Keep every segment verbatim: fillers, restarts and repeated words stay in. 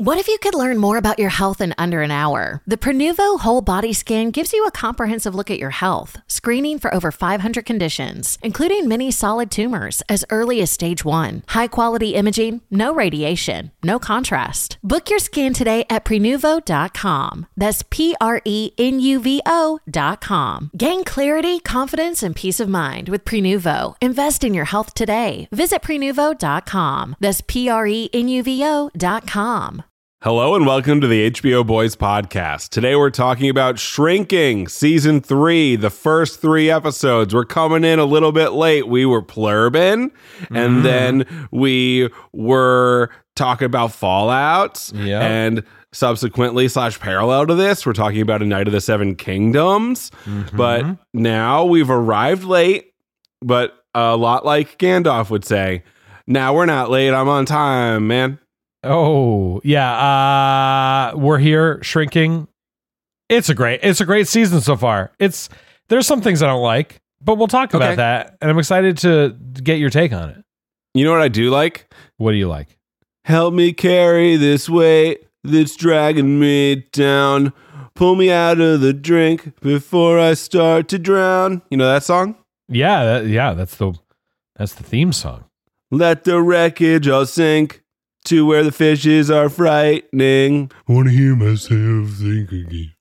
What if you could learn more about your health in under an hour? The Prenuvo Whole Body Scan gives you a comprehensive look at your health, screening for over five hundred conditions, including many solid tumors as early as stage one. High-quality imaging, no radiation, no contrast. Book your scan today at Prenuvo dot com. That's P R E N U V O dot com. Gain clarity, confidence, and peace of mind with Prenuvo. Invest in your health today. Visit Prenuvo dot com. That's P R E N U V O dot com. Hello and welcome to the H B O Boys podcast. Today we're talking about Shrinking, Season three, the first three episodes. We're coming in a little bit late. We were plurbing, mm. and then we were talking about Fallout, yep. and subsequently, slash parallel to this, we're talking about A Night of the Seven Kingdoms. Mm-hmm. But now we've arrived late, but a lot like Gandalf would say, now we're not late, I'm on time, man. Oh, yeah. Uh, we're here, Shrinking. It's a great, it's a great season so far. It's there's some things I don't like, but we'll talk about okay. that. And I'm excited to get your take on it. You know what I do like? What do you like? Help me carry this weight that's dragging me down. Pull me out of the drink before I start to drown. You know that song? Yeah, that, yeah. That's the that's the theme song. Let the wreckage all sink to where the fishes are frightening. Wanna hear myself think again.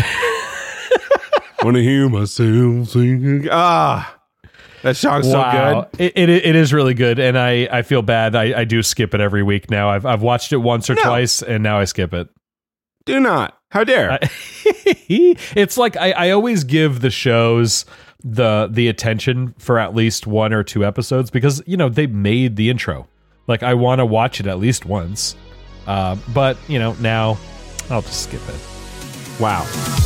Wanna hear myself think again. Ah, that song's wow. so good. It, it it is really good, and I, I feel bad. I, I do skip it every week now. I've I've watched it once or no. twice, and now I skip it. Do not. How dare? I, it's like I, I always give the shows the the attention for at least one or two episodes because you know they made the intro. Like, I want to watch it at least once. Uh, but, you know, now I'll just skip it. Wow.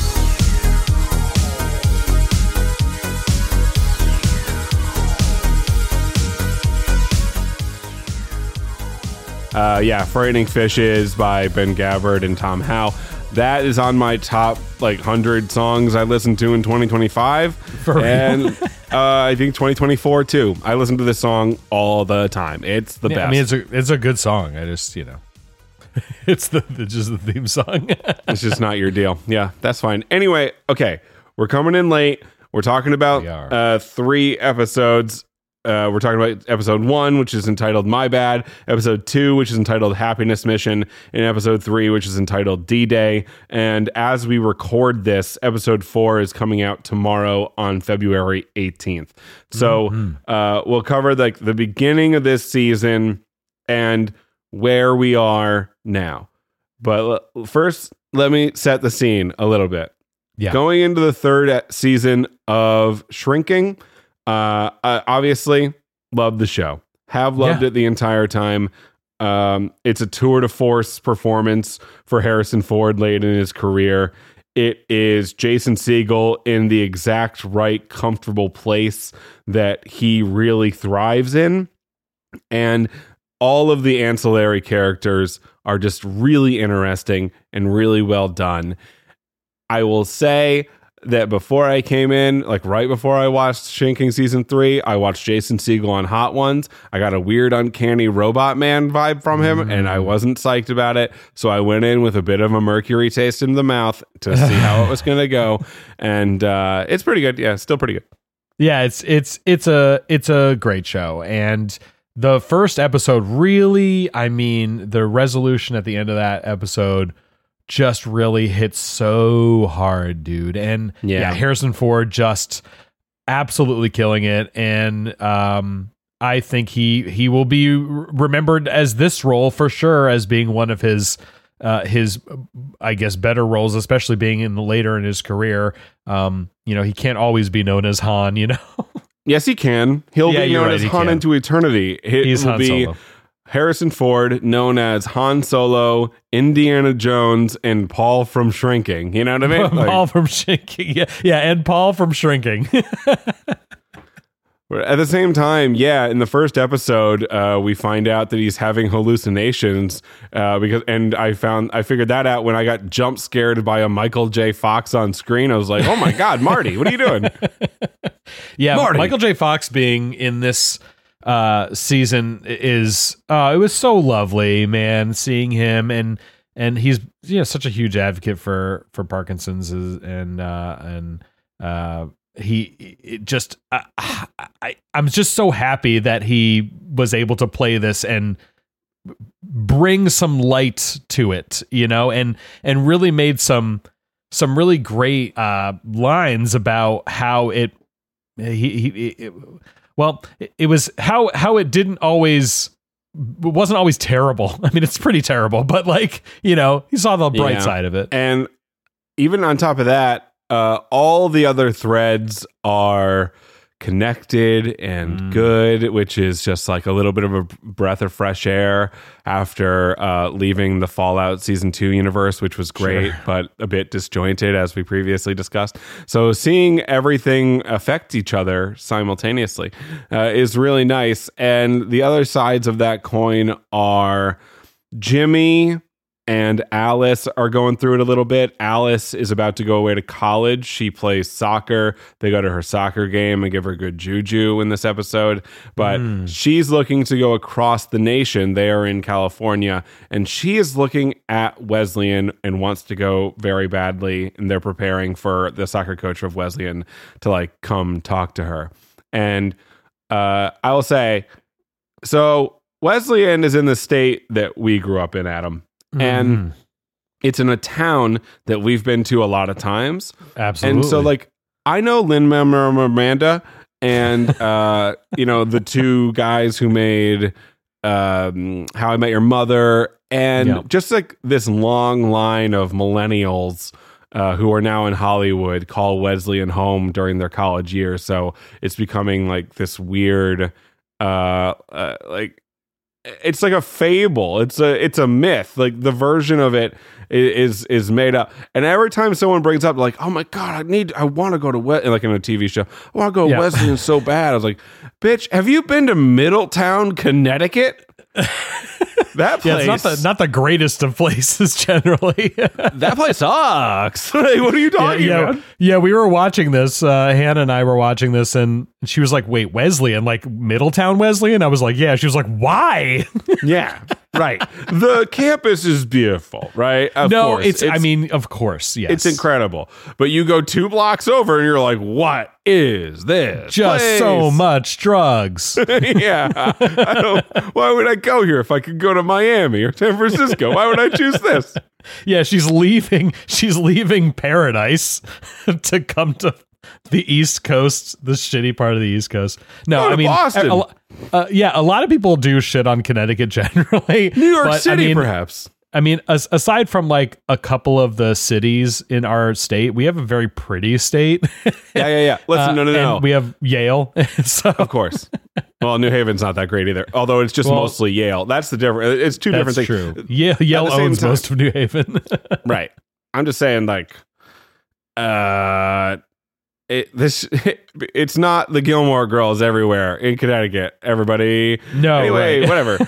Uh, yeah, Frightening Fishes by Ben Gabbard and Tom Howe. That is on my top, like, one hundred songs I listened to in twenty twenty-five. For real? And uh, I think twenty twenty-four, too. I listen to this song all the time. It's the yeah, best. I mean, it's a, it's a good song. I just, you know, it's the, the just the theme song. It's just not your deal. Yeah, that's fine. Anyway, okay, we're coming in late. We're talking about uh, three episodes. Uh, we're talking about episode one, which is entitled My Bad, episode two, which is entitled Happiness Mission, and episode three, which is entitled D-Day. And as we record this, episode four is coming out tomorrow on February eighteenth. So mm-hmm. uh, we'll cover like the beginning of this season and where we are now. But l- first, let me set the scene a little bit. Yeah. Going into the third season of Shrinking, Uh, uh, obviously, love the show. Have loved yeah. it the entire time. Um, it's a tour de force performance for Harrison Ford late in his career. It is Jason Segel in the exact right, comfortable place that he really thrives in. And all of the ancillary characters are just really interesting and really well done. I will say that before I came in, like right before I watched Shrinking season three, I watched Jason Segel on Hot Ones. I got a weird, uncanny Robot Man vibe from him, mm. and I wasn't psyched about it. So I went in with a bit of a mercury taste in the mouth to see how it was going to go, and uh, it's pretty good. Yeah, still pretty good. Yeah, it's it's it's a it's a great show, and the first episode really, I mean, the resolution at the end of that episode just really hits so hard, dude. And yeah. yeah, Harrison Ford just absolutely killing it. And um, I think he he will be remembered as this role for sure as being one of his uh, his I guess better roles, especially being in later in his career. Um, you know, he can't always be known as Han. You know. Yes, he can. He'll yeah, be known right, as he Han can. into eternity. It He's will Han be Solo. Harrison Ford, known as Han Solo, Indiana Jones, and Paul from Shrinking. You know what I mean? Like, Paul from Shrinking. Yeah, yeah, and Paul from Shrinking. At the same time, yeah, in the first episode, uh, we find out that he's having hallucinations uh, because, and I found I figured that out when I got jump scared by a Michael J. Fox on screen. I was like, "Oh my God, Marty, what are you doing?" Yeah, Marty. Michael J. Fox being in this uh, season is uh, it was so lovely, man. Seeing him, and and he's you know such a huge advocate for for Parkinson's and uh, and uh, he it just I, I I'm just so happy that he was able to play this and bring some light to it, you know, and and really made some some really great uh, lines about how it he, he it, well it, it was how how it didn't always it wasn't always terrible. I mean, it's pretty terrible, but like, you know, he saw the bright Yeah. side of it. And even on top of that, uh, all the other threads are connected and Mm. good, which is just like a little bit of a breath of fresh air after uh, leaving the Fallout Season two universe, which was great, Sure. but a bit disjointed, as we previously discussed. So seeing everything affect each other simultaneously uh, is really nice. And the other sides of that coin are Jimmy and Alice are going through it a little bit. Alice is about to go away to college. She plays soccer. They go to her soccer game and give her good juju in this episode. But Mm. she's looking to go across the nation. They are in California. And she is looking at Wesleyan and wants to go very badly. And they're preparing for the soccer coach of Wesleyan to like come talk to her. And uh, I will say, so Wesleyan is in the state that we grew up in, Adam. And Mhm. it's in a town that we've been to a lot of times. Absolutely. And so, like, I know Lin-Manuel Miranda and, uh, you know, the two guys who made um, How I Met Your Mother. And Yep. just like this long line of millennials uh, who are now in Hollywood call Wesleyan home during their college years. So it's becoming like this weird, uh, uh, like, it's like a fable. It's a it's a myth. Like the version of it is is made up. And every time someone brings up like, oh my god, I need, I want to go to Wes, like in a T V show, I want to go to Yeah. Wesleyan so bad. I was like, bitch, have you been to Middletown, Connecticut? That yeah, place, it's not the not the greatest of places generally. that place sucks. Like, what are you yeah, talking yeah, about? yeah, we were watching this. Uh, Hannah and I were watching this, and she was like, "Wait, Wesleyan, like Middletown Wesleyan?" I was like, "Yeah." She was like, "Why?" Yeah, right. The campus is beautiful, right? Of no, course. it's, I mean, of course, yes, It's incredible. But you go two blocks over and you're like, what is this? Just place? so much drugs. Yeah. I don't, why would I go here if I could go to Miami or San Francisco? Why would I choose this? Yeah, she's leaving. She's leaving paradise to come to the East Coast, the shitty part of the East Coast. No, Go to I mean, Boston. a- a- uh, yeah, a lot of people do shit on Connecticut generally. New York but, City, I mean, perhaps. I mean, as, aside from like a couple of the cities in our state, we have a very pretty state. Yeah, yeah, yeah. Listen, Uh, no, no, no. and we have Yale. so Of course. Well, New Haven's not that great either. Although it's just Well, mostly Yale. That's the difference. It's two that's different things. true. Yeah, Yale the same owns time- most of New Haven. Right. I'm just saying, like, uh, it, this it's not the Gilmore Girls everywhere in Connecticut. Everybody. No, Anyway, right. whatever.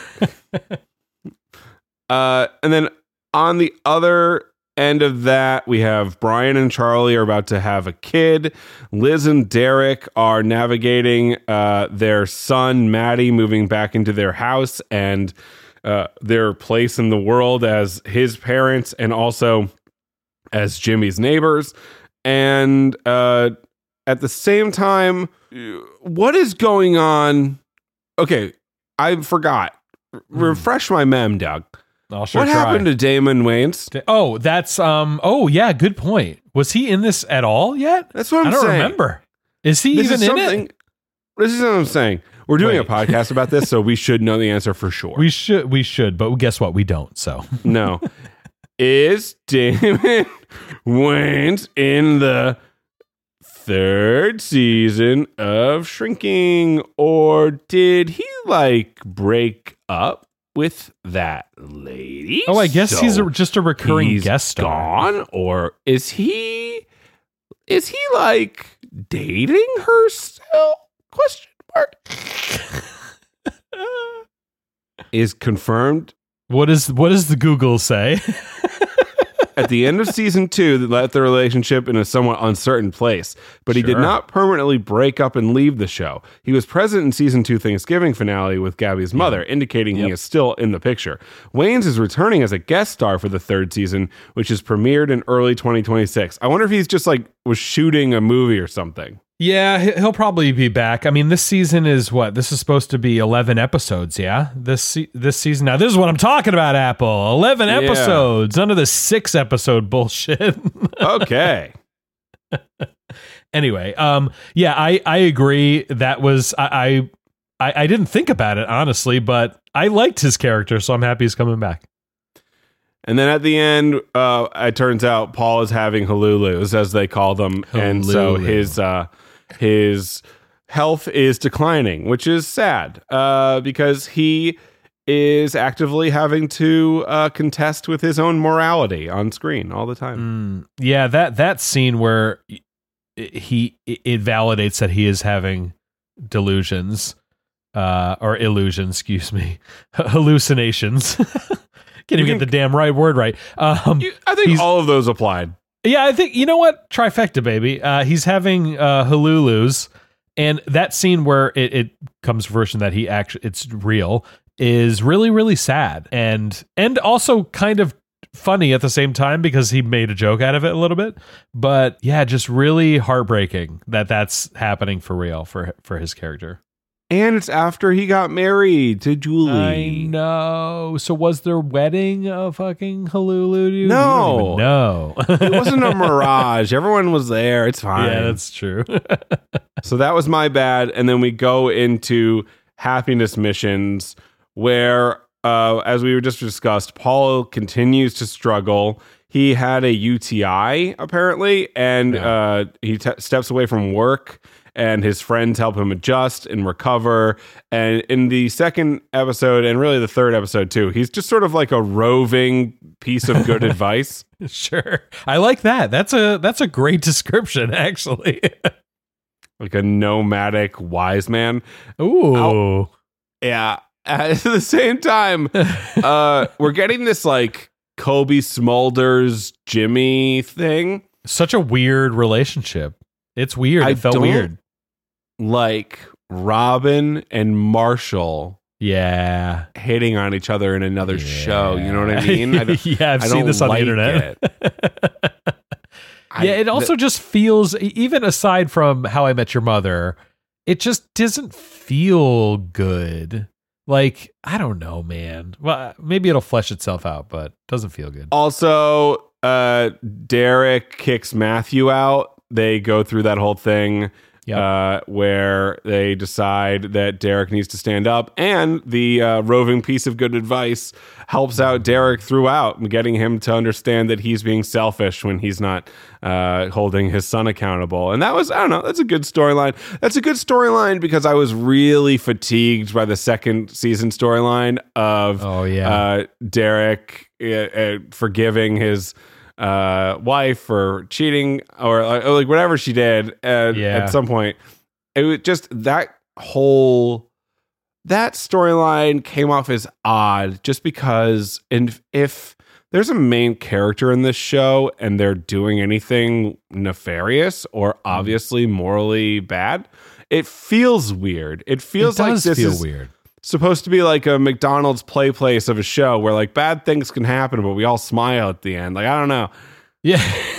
uh, and then on the other end of that, we have Brian and Charlie are about to have a kid. Liz and Derek are navigating uh, their son Maddie moving back into their house and uh, their place in the world as his parents and also as Jimmy's neighbors. And uh, at the same time, what is going on? Okay, I forgot. Refresh my mem, Doug. I'll sure What try. happened to Damon Wayans? Oh, that's um. Oh, yeah. Good point. Was he in this at all yet? That's what I'm I don't saying. remember. Is he This even is in something. it? This is what I'm saying. We're doing Wait. a podcast about this, so we should know the answer for sure. We should. We should. But guess what? We don't. So No. Is Damon Wayans in the third season of Shrinking, or did he like break up with that lady? Oh, I guess So he's a, just a recurring he's guest star. gone, or is he? Is he like dating her still? Question mark. Is confirmed. What is what does the Google say? at the end of season two that left the relationship in a somewhat uncertain place, but he Sure. did not permanently break up and leave the show. He was present in season two Thanksgiving finale with Gabby's mother, indicating Yep. he is still in the picture. Wayans is returning as a guest star for the third season, which is premiered in early twenty twenty-six. I wonder if he's just like was shooting a movie or something. Yeah, he- he'll probably be back. I mean, this season is what? This is supposed to be eleven episodes, yeah? This se- this season. Now, this is what I'm talking about, Apple. eleven Yeah. episodes. None of the six episode bullshit. Okay. Anyway, um, yeah, I, I agree. That was, I, I, I didn't think about it, honestly, but I liked his character, so I'm happy he's coming back. And then at the end, uh, it turns out Paul is having halulus, as they call them, and so Halulu. his uh, his health is declining, which is sad uh, because he is actively having to uh, contest with his own morality on screen all the time. Mm, yeah, that that scene where he it validates that he is having delusions uh, or illusions, excuse me, hallucinations. Can't even You get can- the damn right word right. Um, You- I think he's- all of those applied. Yeah, I think, you know what? Trifecta, baby. Uh, he's having uh, halulus, and that scene where it, it comes to fruition that he actually, it's real, is really, really sad. And, and also kind of funny at the same time because he made a joke out of it a little bit. But yeah, just really heartbreaking that that's happening for real for, for his character. And it's after he got married to Julie. I know. So was their wedding a fucking halulu? dude? No. No. It wasn't a mirage. Everyone was there. It's fine. Yeah, that's true. So that was my bad. And then we go into happiness missions where, uh, as we were just discussed, Paul continues to struggle. He had a U T I, apparently, and Yeah. uh, he t- steps away from work, and his friends help him adjust and recover. And in the second episode, and really the third episode too, he's just sort of like a roving piece of good advice. Sure. I like that. That's a that's a great description, actually. Like a nomadic wise man. Ooh. Yeah. At the same time, uh, we're getting this like Kobe Smulders Jimmy thing. Such a weird relationship. It's weird. I It felt don't- weird. Like Robin and Marshall Yeah. hitting on each other in another Yeah. show. You know what I mean? I don't, yeah, I've I seen don't this on like the internet. it. I- yeah, it also just feels, e- even aside from How I Met Your Mother, it just doesn't feel good. Like, I don't know, man. Well, maybe it'll flesh itself out, but it doesn't feel good. Also, uh, Derek kicks Matthew out. They go through that whole thing. Yep. Uh, where they decide that Derek needs to stand up, and the uh, roving piece of good advice helps out Derek throughout, getting him to understand that he's being selfish when he's not uh, holding his son accountable. And that was, I don't know, that's a good storyline. That's a good storyline because I was really fatigued by the second season storyline of Oh, yeah. uh, Derek uh, uh, forgiving his uh wife for cheating or, or like whatever she did at, Yeah. at some point. It was just that whole that storyline came off as odd just because, and if there's a main character in this show and they're doing anything nefarious or obviously morally bad, it feels weird. It feels it like does this feel is weird. supposed to be like a McDonald's play place of a show where like bad things can happen, but we all smile at the end. Like, I don't know. Yeah.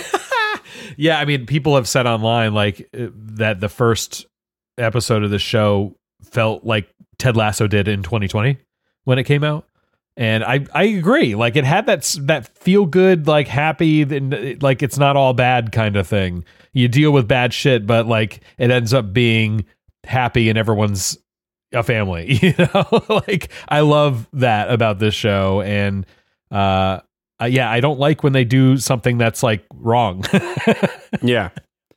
Yeah, I mean, people have said online like uh, that the first episode of the show felt like Ted Lasso did in twenty twenty when it came out. And I, I agree. Like it had that s- that feel good, like happy, and uh, like it's not all bad kind of thing. You deal with bad shit, but like it ends up being happy and everyone's a family. You know, like I love that about this show. And uh, uh, yeah, I don't like when they do something that's like wrong. Yeah.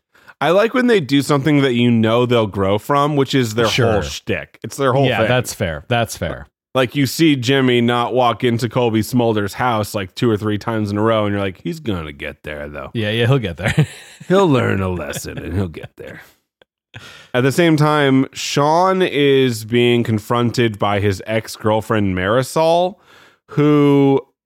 I like when they do something that you know they'll grow from, which is their Sure. whole shtick. It's their whole yeah, thing. that's fair. That's fair. Like you see Jimmy not walk into Colby Smolder's house like two or three times in a row, and you're like, he's gonna get there though. Yeah, yeah, he'll get there. He'll learn a lesson and he'll get there. At the same time, Sean is being confronted by his ex-girlfriend Marisol, who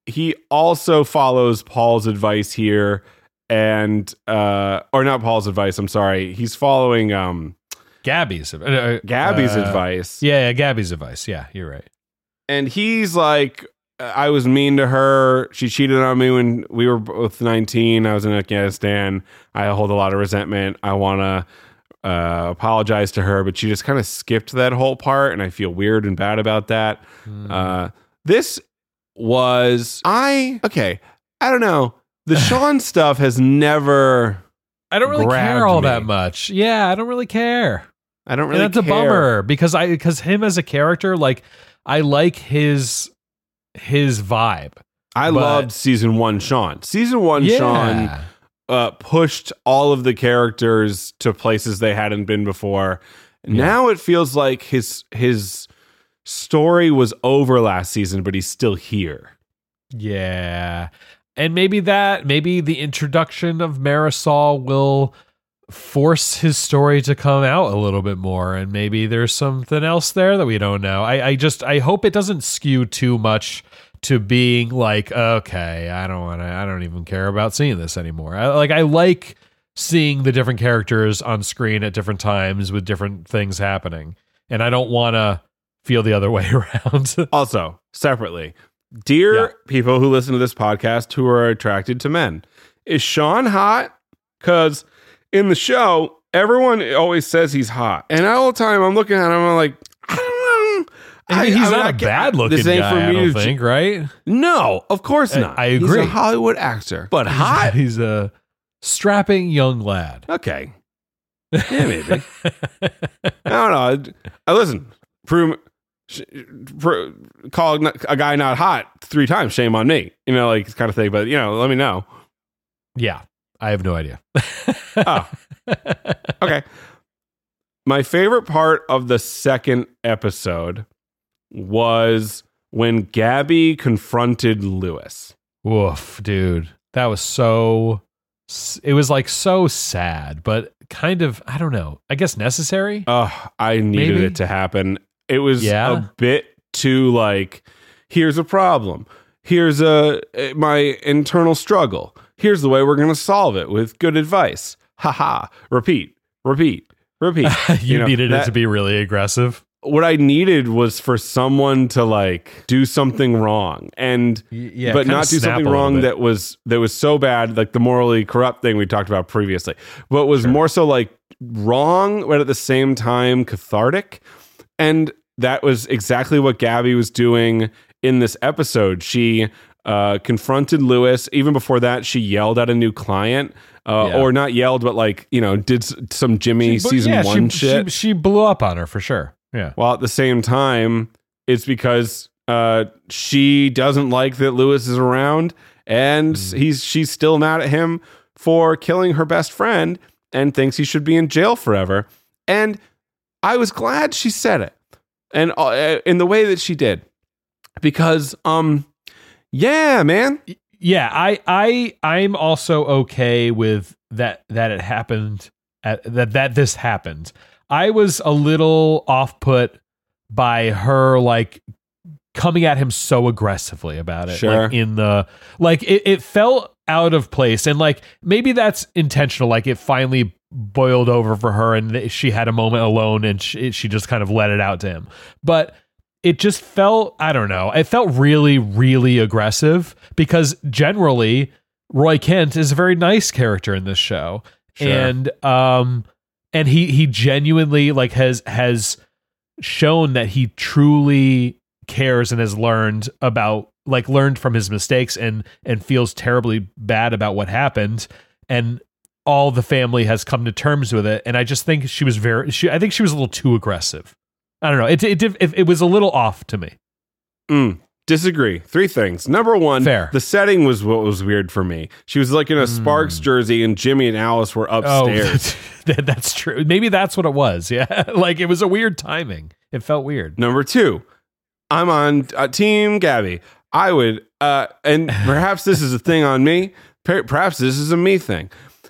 he also follows Paul's advice here, and uh, or not Paul's advice. I'm sorry. He's following um, Gabby's uh, Gabby's uh, advice. Yeah, yeah, Gabby's advice. Yeah, you're right. And he's like, I was mean to her. She cheated on me when we were both nineteen. I was in Afghanistan. I hold a lot of resentment. I want to uh, apologize to her, but she just kind of skipped that whole part, and I feel weird and bad about that. Mm. Uh, this was I okay. I don't know. The Sean stuff has never. I don't really care all me. that much. Yeah, I don't really care. I don't really. And that's care. a bummer because I because him as a character, like I like his his vibe. I but, loved season one Sean. Season one yeah. Sean uh, pushed all of the characters to places they hadn't been before. Yeah. Now it feels like his his story was over last season, but he's still here. Yeah. And maybe that, maybe the introduction of Marisol will force his story to come out a little bit more. And maybe there's something else there that we don't know. I, I just, I hope it doesn't skew too much to being like, okay, I don't want to, I don't even care about seeing this anymore. I, like, I like seeing the different characters on screen at different times with different things happening. And I don't want to feel the other way around. Also, separately, dear yeah. people who listen to this podcast who are attracted to men, is Sean hot? Because in the show, everyone always says he's hot. And all the time I'm looking at him, I'm like, I don't know. I mean, he's I, not I, a bad looking guy, I don't think, right? No, of course not. I, I agree. He's a Hollywood actor. But he's, hot? He's a strapping young lad. Okay. Yeah, maybe. I don't know. I, listen, prove... call a guy not hot three times, shame on me, you know, like kind of thing. But you know, let me know. Yeah, I have no idea. Oh, okay. My favorite part of the second episode was when Gabby confronted Lewis. Woof, dude, that was so. It was like so sad, but kind of, I don't know. I guess necessary. Oh, I needed Maybe? it to happen. It was yeah. a bit too like, here's a problem. Here's a my internal struggle. Here's the way we're going to solve it with good advice. Haha. Repeat, repeat, repeat. you, you know, needed that, it to be really aggressive. What I needed was for someone to like do something wrong and yeah, but not do something wrong that was that was so bad, like the morally corrupt thing we talked about previously. But was sure. more so like wrong, but at the same time cathartic. And that was exactly what Gabby was doing in this episode. She uh, confronted Lewis. Even before that, she yelled at a new client. Uh, yeah. Or not yelled, but like, you know, did some Jimmy she, season yeah, one she, shit. She, she blew up on her for sure. Yeah. While at the same time, it's because uh, she doesn't like that Lewis is around, and mm. he's she's still mad at him for killing her best friend and thinks he should be in jail forever. And I was glad she said it. And uh, in the way that she did, because, um, yeah, man. Yeah, I, I, I'm also okay with that. That it happened. At, that that this happened. I was a little off put by her, like coming at him so aggressively about it. Sure. Like in the like, it, it felt out of place, and like maybe that's intentional. Like it finally boiled over for her and she had a moment alone and she, she just kind of let it out to him. But it just felt, I don't know, it felt really, really aggressive because generally Roy Kent is a very nice character in this show. Sure. And, um, and he, he genuinely like has, has shown that he truly cares and has learned about, like learned from his mistakes and, and feels terribly bad about what happened. And all the family has come to terms with it, and I just think she was very. She, I think she was a little too aggressive. I don't know. It it it, it was a little off to me. Mm, disagree. Three things. Number one, Fair. The setting was what was weird for me. She was like in a mm. Sparks jersey, and Jimmy and Alice were upstairs. Oh, that, that's true. Maybe that's what it was. Yeah, like it was a weird timing. It felt weird. Number two, I'm on uh, Team Gabby. I would, uh, and perhaps this is a thing on me. Perhaps this is a me thing.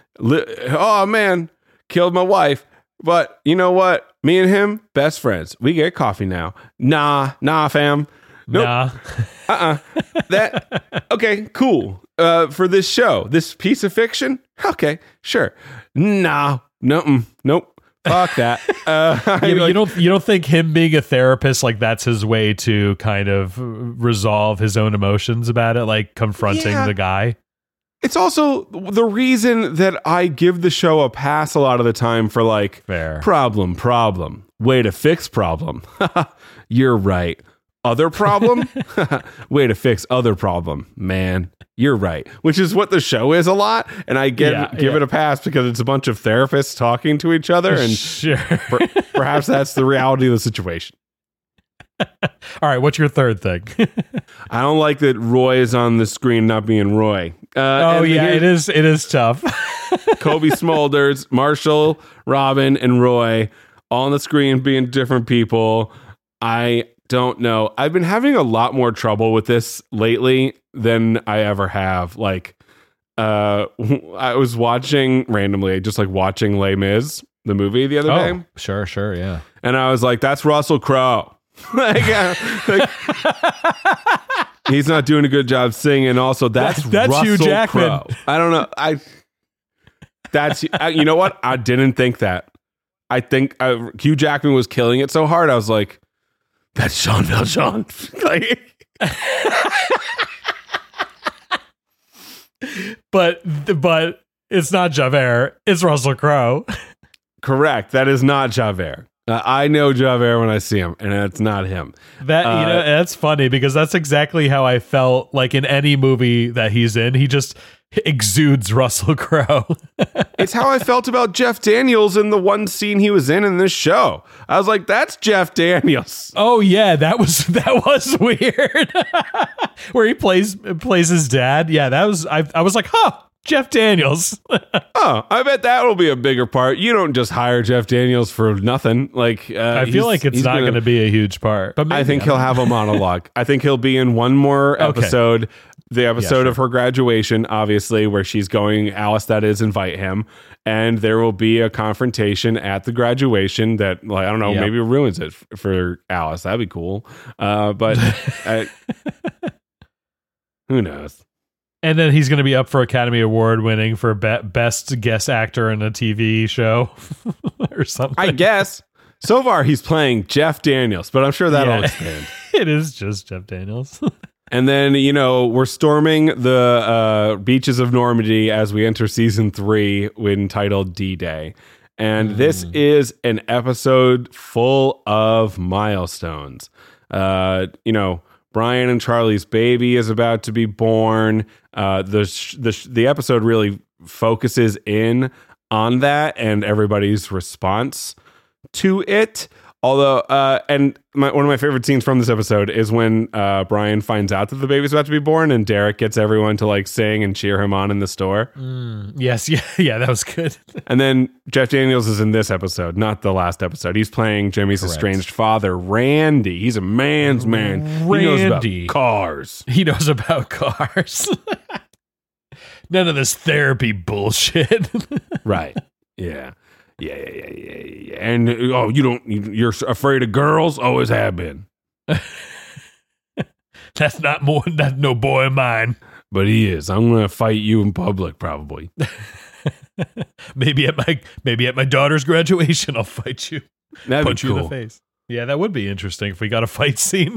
Oh man, killed my wife. But you know what? Me and him, best friends. We get coffee now. Nah, nah, fam. Nope. Nah. Uh-uh. That okay, cool. Uh, for this show, this piece of fiction, okay, sure. Nah, no, nope. Fuck that. Uh, Yeah, but like, you don't you don't think him being a therapist, like, that's his way to kind of resolve his own emotions about it, like confronting Yeah. the guy? It's also the reason that I give the show a pass a lot of the time for like Fair. problem, problem, way to fix problem. You're right. Other problem, way to fix other problem. Man, you're right. Which is what the show is a lot, and I get Yeah, give yeah. it a pass because it's a bunch of therapists talking to each other, and Sure. per- perhaps that's the reality of the situation. All right, what's your third thing? I don't like that Roy is on the screen not being Roy. Uh, Oh and yeah, here's- it is it is tough. Kobe Smulders, Marshall, Robin, and Roy all on the screen being different people. I don't know. I've been having a lot more trouble with this lately than I ever have. Like, uh, I was watching randomly, just like watching Les Mis, the movie, the other day, Oh, sure, sure, yeah. and I was like, "That's Russell Crowe." like, uh, like, he's not doing a good job singing. Also, that's That's Russell Hugh Jackman. Crowe. I don't know. I that's I, you know what? I didn't think that. I think uh, Hugh Jackman was killing it so hard. I was like, that's Jean Valjean. like, But but it's not Javert, it's Russell Crowe. correct. That is not Javert. Uh, I know Javert when I see him, and it's not him. That you Uh, know, that's funny because that's exactly how I felt like in any movie that he's in. He just exudes Russell Crowe. It's how I felt about Jeff Daniels in the one scene he was in in this show. I was like, that's Jeff Daniels. Oh yeah, that was that was weird. Where he plays plays his dad. Yeah, that was I I was like, huh, Jeff Daniels. Oh, I bet that will be a bigger part. You don't just hire Jeff Daniels for nothing. Like, uh, I feel like it's not going to be a huge part. But maybe, I think I he'll don't have a monologue. I think he'll be in one more Okay. episode. The episode sure. of her graduation, obviously, where she's going, Alice, that is, invite him. And there will be a confrontation at the graduation that, like, I don't know, Yep. maybe ruins it f- for Alice. That'd be cool. Uh, but uh, who knows? And then he's going to be up for Academy Award winning for be- best guest actor in a T V show or something. I guess. So far, he's playing Jeff Daniels, but I'm sure that'll Yeah. expand. It is just Jeff Daniels. And then, you know, we're storming the uh, beaches of Normandy as we enter season three, entitled D-Day. And this is an episode full of milestones. Uh, you know, Brian and Charlie's baby is about to be born. Uh, the, sh- the, sh- the episode really focuses in on that and everybody's response to it. Although, uh, and my, one of my favorite scenes from this episode is when uh, Brian finds out that the baby's about to be born, and Derek gets everyone to like sing and cheer him on in the store. Yes, yeah, yeah, that was good. And then Jeff Daniels is in this episode, not the last episode. He's playing Jimmy's Correct. estranged father, Randy. He's a man's man. He knows Randy. about cars. He knows about cars. None of this therapy bullshit. Right. Yeah. Yeah, yeah, yeah, yeah, yeah. And oh, you don't. you- You're afraid of girls? Always have been. That's not more. That's no boy of mine. But he is. I'm gonna fight you in public, probably. Maybe at my maybe at my daughter's graduation, I'll fight you. That'd Punch be you in cool. the face. Yeah, that would be interesting if we got a fight scene.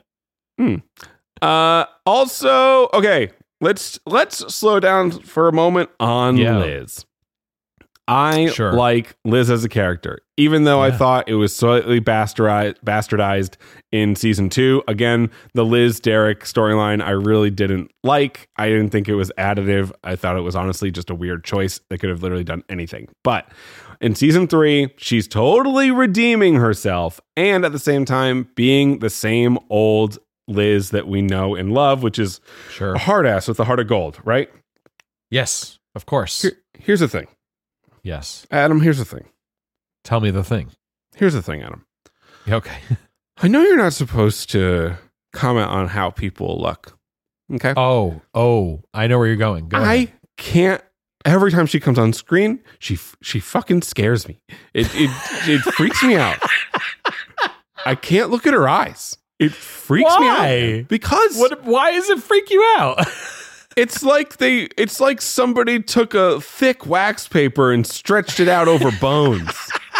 Uh, also, okay, let's let's slow down for a moment on Yeah. Liz. I Sure. like Liz as a character, even though I Yeah. thought it was slightly bastardized, bastardized in season two. Again, the Liz Derek storyline I really didn't like. I didn't think it was additive. I thought it was honestly just a weird choice. They could have literally done anything. But in season three, she's totally redeeming herself and at the same time being the same old Liz that we know and love, which is Sure. a hard ass with a heart of gold, right? Yes, of course. Here, here's the thing, Yes. Adam. Here's the thing. Tell me the thing. Here's the thing, Adam. Okay. I know you're not supposed to comment on how people look. Okay. Oh, oh, I know where you're going. Go I ahead. can't. Every time she comes on screen, she f- she fucking scares me. It it it freaks me out. I can't look at her eyes. It freaks Why? me out because What? Why does it freak you out? it's like they it's like somebody took a thick wax paper and stretched it out over bones.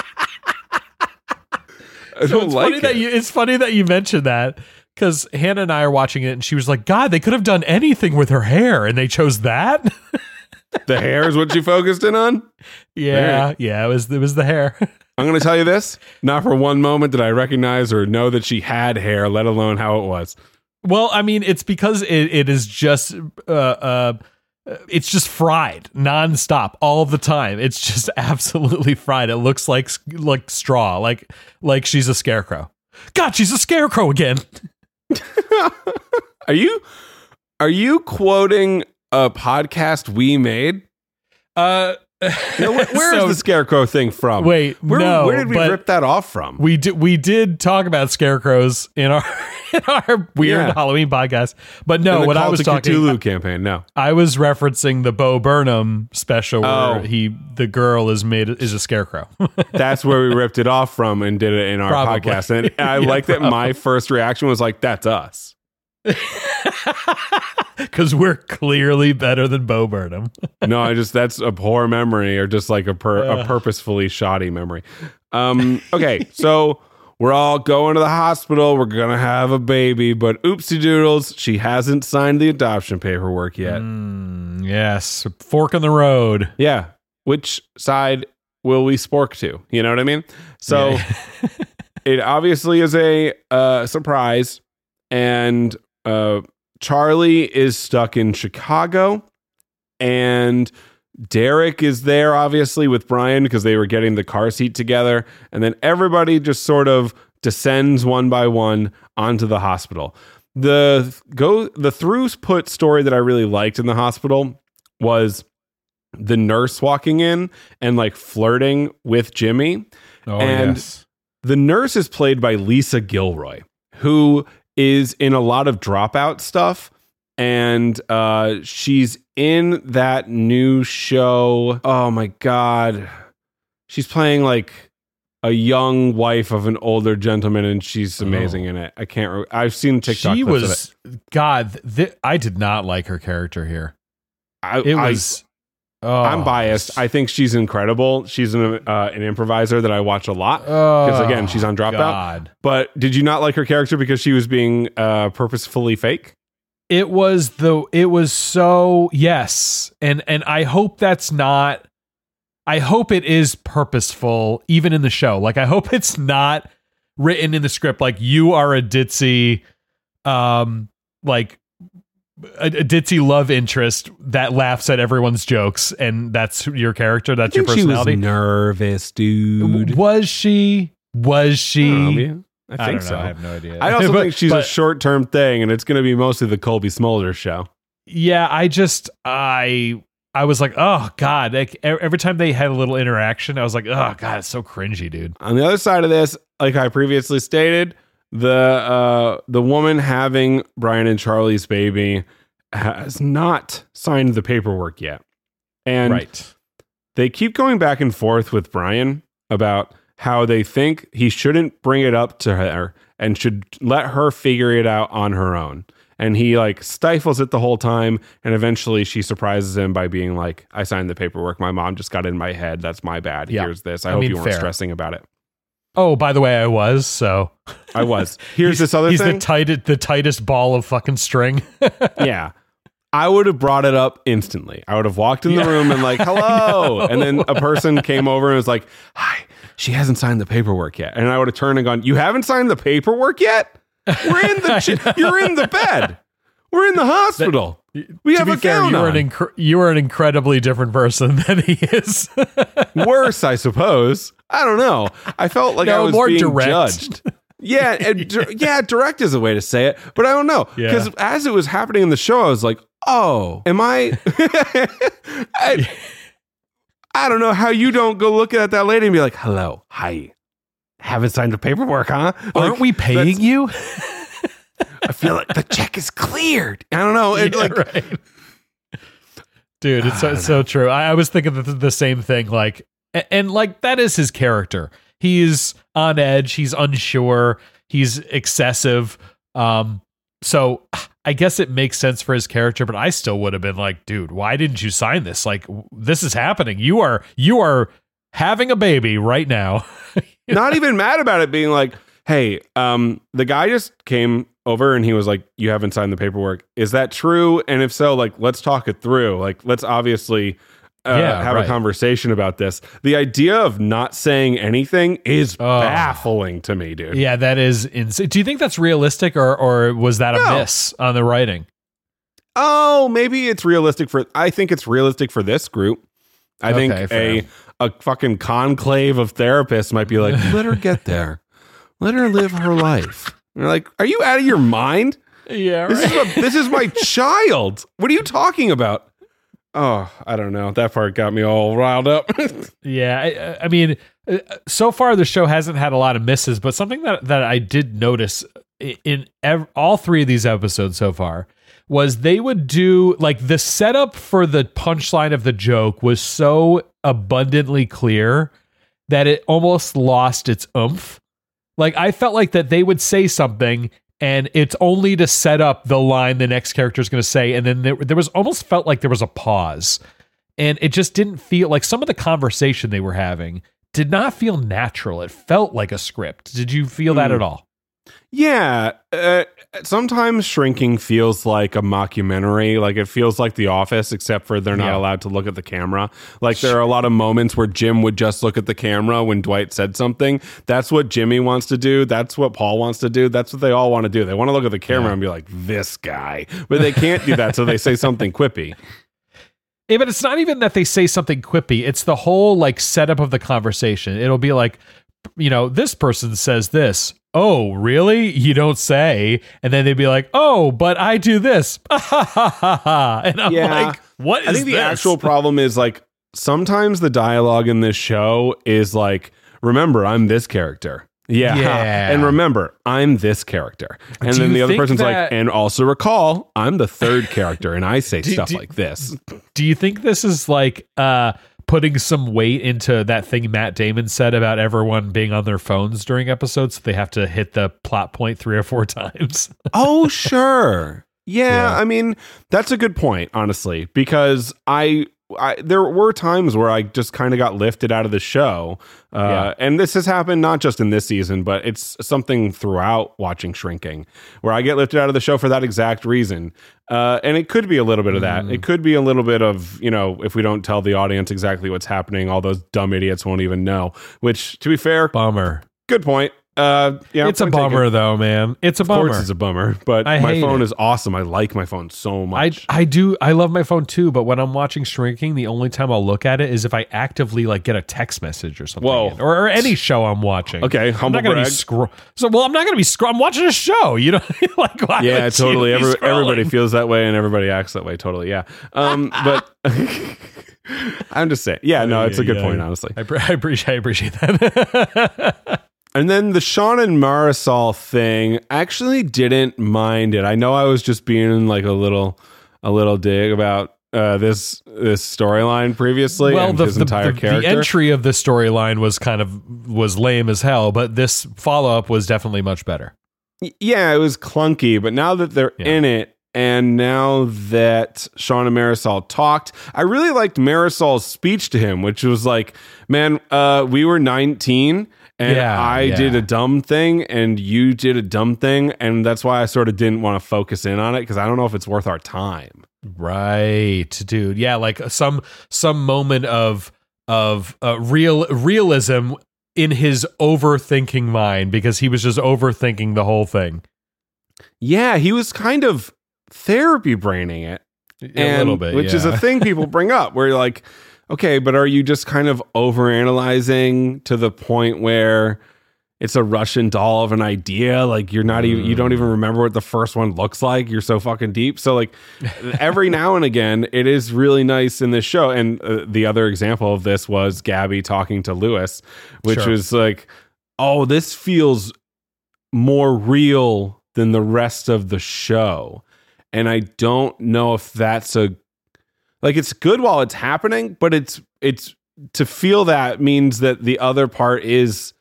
I So don't it's like funny it. that you. It's funny that you mentioned that because Hannah and I are watching it, and she was like, "God, they could have done anything with her hair, and they chose that." The hair is what you focused in on? yeah, Right. yeah, it was it was the hair. I'm going to tell you this. Not for one moment did I recognize or know that she had hair, let alone how it was. Well, I mean, it's because it, it is just uh, uh, it's just fried nonstop all the time. It's just absolutely fried. It looks like like straw, like like she's a scarecrow. God, she's a scarecrow again. Are you are you quoting a podcast we made? Uh, No, where where is so- the scarecrow thing from? Wait, where, no, where did we but- rip that off from? We did we did talk about scarecrows in our in our weird Yeah. Halloween podcast, but In no, the what I Call was to talking, Cthulhu campaign. No, I was referencing the Bo Burnham special where Oh. he the girl is made is a scarecrow. that's where we ripped it off from and did it in our Probably. podcast. And I Yeah, like that. My first reaction was like, "That's us." Because we're clearly better than Bo Burnham. No, I just that's a poor memory or just like a per, a Ugh. purposefully shoddy memory. Um, okay, so we're all going to the hospital. We're gonna have a baby, but oopsie doodles, she hasn't signed the adoption paperwork yet. Mm, yes, fork in the road. Yeah, which side will we spork to? You know what I mean? So Yeah. it obviously is a uh, surprise, and uh, Charlie is stuck in Chicago, and Derek is there obviously with Brian because they were getting the car seat together, and then everybody just sort of descends one by one onto the hospital. The go the throughs put story that I really liked in the hospital was the nurse walking in and like flirting with Jimmy. Oh And- yes. The nurse is played by Lisa Gilroy, who is in a lot of Dropout stuff. And uh, she's in that new show. Oh my God. She's playing like a young wife of an older gentleman, and she's amazing Oh. in it. I can't, re- I've seen TikTok She clips of was God. Th- I did not like her character here. it. I, It I- was. oh, I'm biased. I think she's incredible. She's an, uh, an improviser that I watch a lot. because again, she's on Dropout. God. But did you not like her character because she was being uh, purposefully fake? It was the it was so yes. And and I hope that's not I hope it is purposeful even in the show. Like I hope it's not written in the script like you are a ditzy um like a, a ditzy love interest that laughs at everyone's jokes and that's your character, that's your personality. She was nervous, dude. Was she? Was she? Um, yeah, I think I don't know. so. I have no idea. I also But- think she's a but- short-term thing, and it's going to be mostly the Colby Smolder show. Yeah, I just I I was like, oh god! Like, e- every time they had a little interaction, I was like, oh god, it's so cringy, dude. On the other side of this, like I previously stated, the uh, the woman having Brian and Charlie's baby has not signed the paperwork yet, and Right. they keep going back and forth with Brian about how they think he shouldn't bring it up to her and should let her figure it out on her own. And he like stifles it the whole time. And eventually she surprises him by being like, I signed the paperwork. My mom just got in my head. That's my bad. Yeah. Here's this. I, I hope mean, you weren't fair. stressing about it. Oh, by the way, I was so. I was. Here's this other He's thing. the tightest, the tightest ball of fucking string. Yeah. I would have brought it up instantly. I would have walked in the Yeah. room and like, hello. And then a person came over and was like, hi, she hasn't signed the paperwork yet. And I would have turned and gone, you haven't signed the paperwork yet? We're in the, ch- you're in the bed. We're in the hospital. We to have be a fair, gown you were on. an inc- you were an incredibly different person than he is. Worse, I suppose. I don't know. I felt like No, I was more being direct. judged. Yeah, and dir- yeah, direct is a way to say it, but I don't know Yeah. because as it was happening in the show, I was like, "Oh, am I?" I, I don't know how you don't go look at that lady and be like, "Hello, hi, haven't signed the paperwork, huh?" Aren't Like, we paying that's- you? I feel like the check is cleared. I don't know. It, Yeah, like, right. Dude, it's so, it's so true. I, I was thinking the, the same thing. Like, and, and like that is his character. He's on edge. He's unsure. He's excessive. Um, so I guess it makes sense for his character, but I still would have been like, dude, why didn't you sign this? Like, this is happening. You are, you are having a baby right now. Not even mad about it, being like, hey, um, the guy just came over and he was like, you haven't signed the paperwork. Is that true? And if so, like, let's talk it through. Like, let's obviously uh, Yeah, have right. a conversation about this. The idea of not saying anything is Oh. baffling to me, dude. Yeah, that is insane. Do you think that's realistic, or or was that a No. miss on the writing? Oh, maybe it's realistic for, I think it's realistic for this group. I Okay, think fair. a a fucking conclave of therapists might be like, let her get there. Let her live her life. And you're like, are you out of your mind? Yeah, This is a, this is my child. What are you talking about? Oh, I don't know. That part got me all riled up. Yeah, I, I mean, uh, so far the show hasn't had a lot of misses, but something that, that I did notice i- in ev- all three of these episodes so far was they would do, like, the setup for the punchline of the joke was so abundantly clear that it almost lost its oomph. Like, I felt like that they would say something and it's only to set up the line the next character is going to say, and then there, there was almost felt like there was a pause. And it just didn't feel like some of the conversation they were having did not feel natural. It felt like a script. Did you feel that Mm. at all? Yeah. Uh, sometimes shrinking feels like a mockumentary. Like it feels like The Office, except for they're not Yeah. allowed to look at the camera. Like there are a lot of moments where Jim would just look at the camera when Dwight said something. That's what Jimmy wants to do. That's what Paul wants to do. That's what they all want to do. They want to look at the camera Yeah. and be like, this guy. But they can't do that, so they say something quippy. Yeah, but it's not even that they say something quippy. It's the whole like setup of the conversation. It'll be like, you know, this person says this. Oh, really? You don't say. And then they'd be like, oh, but I do this. And I'm Yeah. like, what is I think the this? actual problem is like sometimes the dialogue in this show is like, remember, I'm this character. Yeah. Yeah. And remember, I'm this character. And Do then you the other think person's that- like, and also recall, I'm the third character and I say Do- stuff do- like this. Do you think this is like uh putting some weight into that thing Matt Damon said about everyone being on their phones during episodes, so they have to hit the plot point three or four times? Oh, sure. Yeah, Yeah. I mean, that's a good point, honestly, because I, I there were times where I just kind of got lifted out of the show. Uh, Yeah. And this has happened not just in this season, but it's something throughout watching Shrinking, where I get lifted out of the show for that exact reason. Uh, and it could be a little bit of that. Mm. It could be a little bit of, you know, if we don't tell the audience exactly what's happening, all those dumb idiots won't even know, which, to be fair, Bummer. good point. Uh, yeah, It's a point taken. bummer though, man. It's a Of bummer. course it's a bummer, but I my hate phone it. is awesome. I like my phone so I much. I do I love my phone too, but when I'm watching Shrinking, the only time I'll look at it is if I actively like get a text message or something, Whoa. in, or, or any show I'm watching. Okay, I'm humble not gonna brag. be scroll. So well, I'm not gonna be scroll. I'm watching a show. You know, like why yeah, would you totally. be Every, scrolling? everybody feels that way and everybody acts that way. Totally. Yeah. Um, but I'm just saying. Yeah, no, it's a good Yeah, point, yeah. honestly. I, pre- I appreciate I appreciate that. And then the Sean and Marisol thing, I actually didn't mind it. I know I was just being like a little, a little dig about uh, this this storyline previously well, and the, his the, entire the, character. the entry of the storyline was kind of was lame as hell, but this follow up was definitely much better. Y- yeah, it was clunky, but now that they're Yeah. in it, and now that Sean and Marisol talked, I really liked Marisol's speech to him, which was like, man, uh, we were nineteen and Yeah, I yeah. did a dumb thing and you did a dumb thing. And that's why I sort of didn't want to focus in on it because I don't know if it's worth our time. Right, dude. Yeah, like some some moment of of uh, real realism in his overthinking mind because he was just overthinking the whole thing. Yeah, he was kind of therapy braining it. A and, little bit, which is yeah. a thing people bring up where you're like, okay, but are you just kind of overanalyzing to the point where it's a Russian doll of an idea? Like you're not even, you don't even remember what the first one looks like. You're so fucking deep. So like every now and again, it is really nice in this show. And uh, the other example of this was Gabby talking to Lewis, which Sure. was like, oh, this feels more real than the rest of the show. And I don't know if that's a, like it's good while it's happening, but it's, it's to feel that means that the other part is,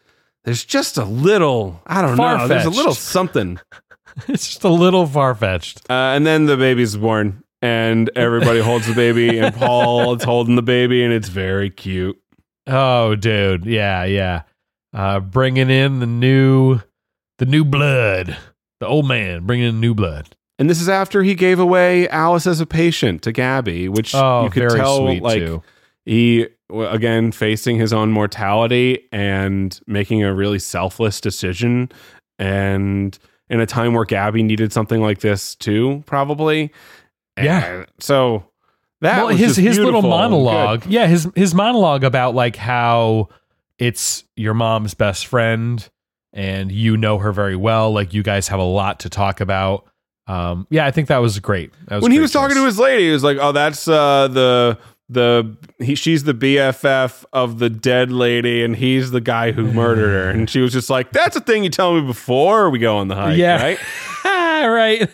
there's just a little, I don't know, there's a Far-fetched. little something. It's just a little far-fetched. Uh, and then the baby's born, and everybody holds the baby, and Paul is holding the baby, and it's very cute. Oh, dude. Yeah, yeah. Uh, bringing in the new, the new blood. The old man bringing in new blood. And this is after he gave away Alice as a patient to Gabby, which Oh, you could very tell, sweet, like, too. he, well, again, facing his own mortality and making a really selfless decision. And in a time where Gabby needed something like this too, probably. Yeah. And so that Well, was his just his little beautiful and monologue. good. Yeah, his his monologue about like how it's your mom's best friend and you know her very well. Like you guys have a lot to talk about. Um, yeah, I think that was great. That was When a he great was talking choice. to his lady, he was like, "Oh, that's uh, the the he, she's the B F F of the dead lady, and he's the guy who murdered her." And she was just like, "That's a thing you tell me before we go on the hike, Yeah. right?" right.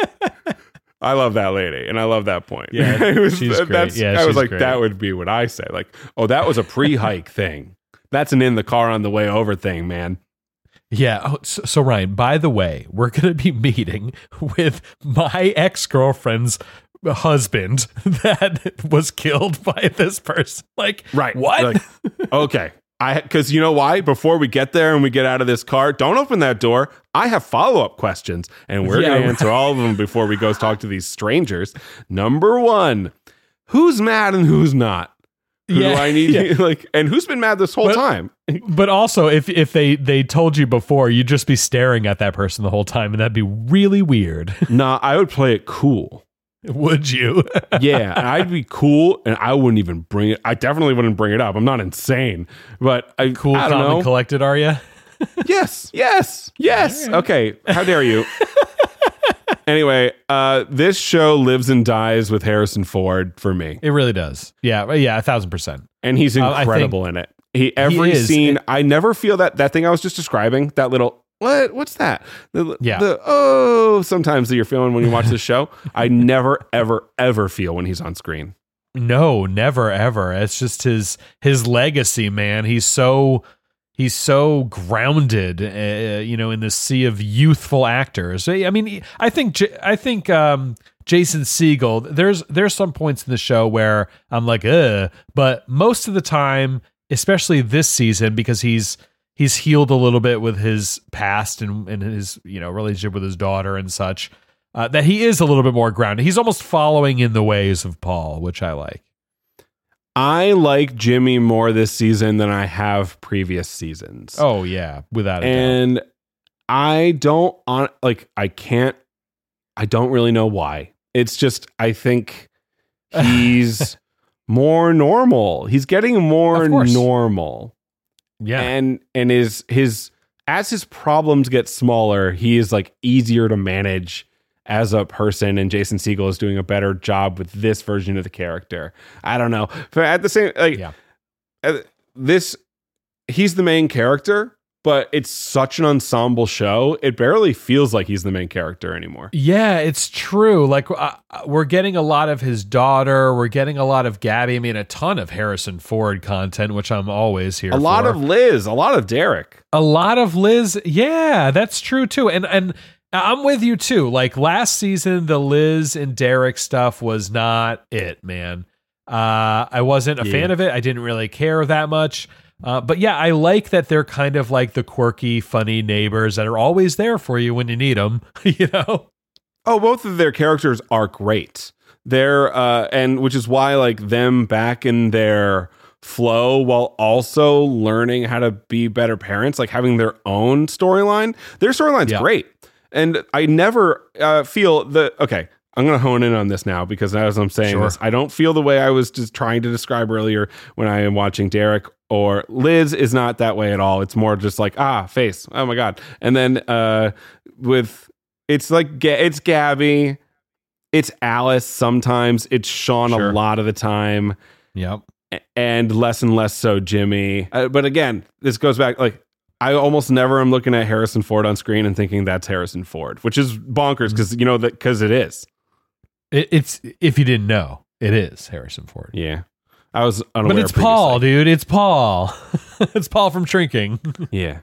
I love that lady, and I love that point. Yeah, it was, she's great. That's, Yeah, I was she's like, great. that would be what I say. Like, oh, that was a pre-hike thing. That's an in the car on the way over thing, man. Yeah. Oh, so, so Ryan, by the way, we're going to be meeting with my ex-girlfriend's husband that was killed by this person. Like, Right. what? Like, okay. I because you know why? Before we get there and we get out of this car, don't open that door. I have follow-up questions, and we're Yeah, going to right. answer all of them before we go talk to these strangers. Number one, who's mad and who's not? Who Yeah, do I need? yeah. Like, and who's been mad this whole But- time? But also, if if they they told you before, you'd just be staring at that person the whole time, and that'd be really weird. Nah, I would play it cool. Would you? Yeah, and I'd be cool, and I wouldn't even bring it. I definitely wouldn't bring it up. I'm not insane, but I, Cool, I calm, don't and know. collected, are you? Yes, yes, yes. Okay, how dare you? Anyway, uh, this show lives and dies with Harrison Ford for me, It really does. Yeah, yeah, a thousand percent. and he's Uh, I incredible in it. He every is. scene. It- I never feel that that thing I was just describing. That little what? What's that? The, Yeah. The oh, sometimes that you're feeling when you watch the show. I never, ever, ever feel when he's on screen. No, never ever. It's just his his legacy, man. He's so he's so grounded, uh, you know, in the sea of youthful actors. I mean, I think J- I think um, Jason Segel. There's there's some points in the show where I'm like, uh, but most of the time, especially this season, because he's he's healed a little bit with his past and, and his, you know, relationship with his daughter and such, uh, that he is a little bit more grounded. He's almost following in the ways of Paul, which I like. I like Jimmy more this season than I have previous seasons. Oh yeah, without a doubt. and I don't on like I can't. I don't really know why. It's just I think he's more normal. He's getting more Of course. normal. Yeah. And and his his as his problems get smaller, he is like easier to manage as a person, and Jason Segel is doing a better job with this version of the character. I don't know. But at the same like Yeah. uh, this he's the main character, but it's such an ensemble show. It barely feels like he's the main character anymore. Yeah, it's true. Like uh, we're getting a lot of his daughter. We're getting a lot of Gabby. I mean, a ton of Harrison Ford content, which I'm always here A lot for. of Liz, a lot of Derek. a lot of Liz. Yeah, that's true too. And and I'm with you too. Like last season, the Liz and Derek stuff was not it, man. Uh, I wasn't a Yeah. fan of it. I didn't really care that much. Uh, but yeah, I like that they're kind of like the quirky, funny neighbors that are always there for you when you need them. You know? Oh, both of their characters are great. They're uh and which is why like them back in their flow while also learning how to be better parents, like having their own storyline. Their storyline's Yeah. great. And I never uh, feel the okay, I'm going to hone in on this now because as I'm saying Sure. this, I don't feel the way I was just trying to describe earlier when I am watching Derek or Liz is not that way at all. It's more just like, ah, face. Oh my God. And then uh, with, it's like, Ga- it's Gabby, it's Alice sometimes, it's Sean Sure. a lot of the time, Yep. and less and less so Jimmy. Uh, but again, this goes back, like, I almost never am looking at Harrison Ford on screen and thinking that's Harrison Ford, which is bonkers because, you know, that because it is. It, it's if you didn't know, it is Harrison Ford. Yeah. I was unaware. But it's Paul, dude. It's Paul. It's Paul from Shrinking. Yeah.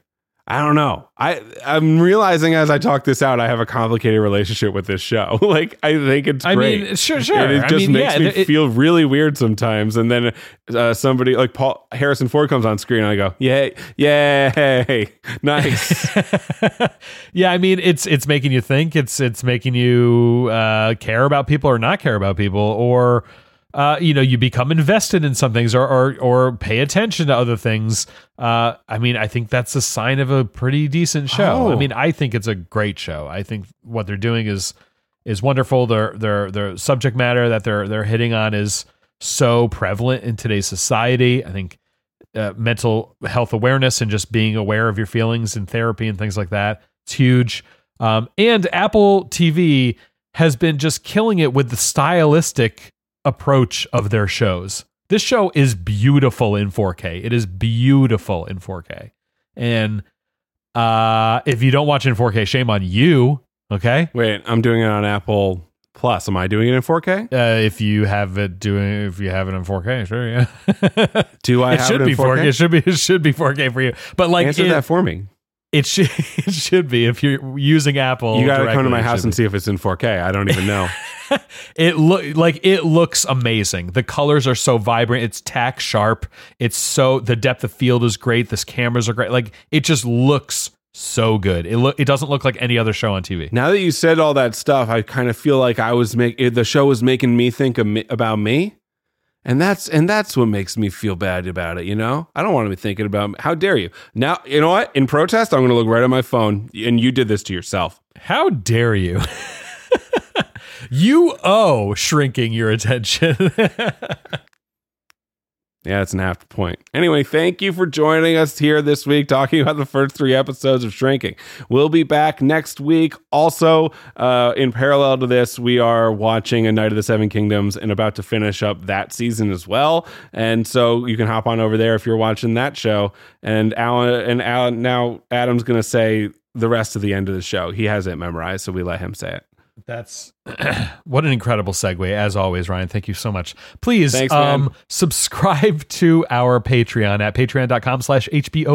I don't know. I, I'm realizing as I talk this out, I have a complicated relationship with this show. Like, I think it's I great. mean, sure, sure. And it just I mean, makes yeah, me it, feel really weird sometimes. And then uh, somebody like Paul Harrison Ford comes on screen and I go, yay, yay, nice. Yeah, I mean, it's it's making you think. It's it's making you uh, care about people or not care about people, or uh, you know, you become invested in some things, or or, or pay attention to other things. Uh, I mean, I think that's a sign of a pretty decent show. Oh. I mean, I think it's a great show. I think what they're doing is is wonderful. Their their their subject matter that they're they're hitting on is so prevalent in today's society. I think uh, mental health awareness and just being aware of your feelings in therapy and things like that, it's huge. Um, and Apple T V has been just killing it with the stylistic approach of their shows. This show is beautiful in four K. It is beautiful in four K. And uh, if you don't watch it in four K, shame on you. Okay. Wait, I'm doing it on Apple Plus. Am I doing it in four K? Uh, if you have it doing, if you have it in four K, sure, yeah. Do I it have should it in be four K? It should be. It should be four K for you. But like, Answer it, that for me. it should. It should be if you're using Apple. You got to come to directly, my it house should and be. see if it's in four K. I don't even know. It look like it looks amazing. The colors are so vibrant. It's tack sharp. It's so the depth of field is great. This cameras are great. Like it just looks so good. It look. It doesn't look like any other show on T V. Now that you said all that stuff, I kind of feel like I was make the show was making me think of me, about me, and that's and that's what makes me feel bad about it. You know, I don't want to be thinking about. How dare you? Now you know what? In protest, I'm going to look right at my phone, and you did this to yourself. How dare you? You owe shrinking your attention. Yeah, it's an apt point. Anyway, thank you for joining us here this week talking about the first three episodes of Shrinking. We'll be back next week. Also, uh, in parallel to this, we are watching A Night of the Seven Kingdoms and about to finish up that season as well. And so you can hop on over there if you're watching that show. And Alan and Alan, now Adam's going to say the rest of the end of the show. He has it memorized, so we let him say it. That's what an incredible segue, as always, Ryan. Thank you so much. Please Thanks, um, man. subscribe to our Patreon at patreon.com slash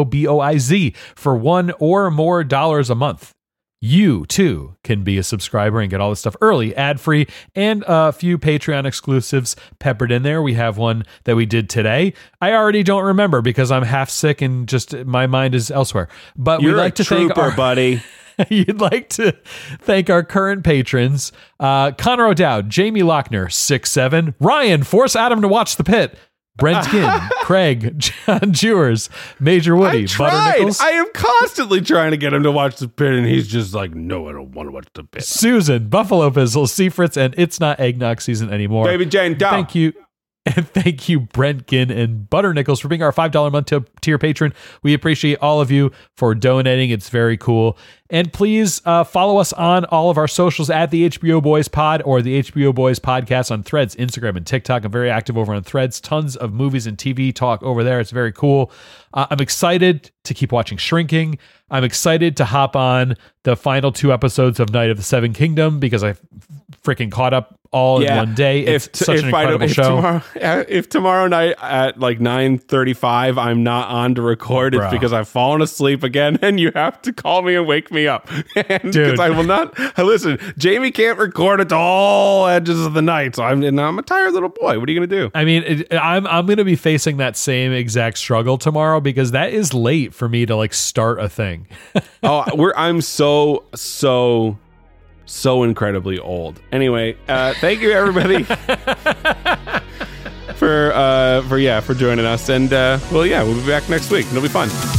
HBOBOIZ for one or more dollars a month. You, too, can be a subscriber and get all this stuff early, ad-free, and a few Patreon exclusives peppered in there. We have one that we did today. I already don't remember because I'm half sick and just my mind is elsewhere. But You're we'd like a to thank trooper, our... buddy. You'd like to thank our current patrons, uh, Connor O'Dowd, Jamie Lochner, six seven, Ryan, force Adam to watch The Pit, Brent Ginn, Craig, John Jewers, Major Woody, I Butter tried. Nichols, I am constantly trying to get him to watch The Pit, and he's just like, no, I don't want to watch The Pit. Susan, Buffalo Pizzle, Seafritz, and It's Not Eggnog Season Anymore. Baby Jane, down. Thank you. And thank you, Brent Ginn and Butter Nichols, for being our five dollars a month t- tier patron. We appreciate all of you for donating. It's very cool. And please uh, follow us on all of our socials at the H B O Boys Pod or the H B O Boys Podcast on Threads, Instagram, and TikTok. I'm very active over on Threads. Tons of movies and T V talk over there. It's very cool. Uh, I'm excited to keep watching Shrinking. I'm excited to hop on the final two episodes of Night of the Seven Kingdom because I freaking caught up all in one day. It's if t- such if an incredible I, if show. Tomorrow, if tomorrow night at like nine thirty-five I'm not on to record, it's Bro. because I've fallen asleep again, and you have to call me and wake me up. And Dude. because I will not listen. Jamie can't record at all edges of the night, so I'm and I'm a tired little boy. What are you gonna do? I mean, it, I'm I'm going to be facing that same exact struggle tomorrow because that is late for me to like start a thing. oh, we're I'm so so. So incredibly old. Anyway, uh, thank you everybody for uh, for yeah for joining us, and uh, well yeah we'll be back next week. It'll be fun.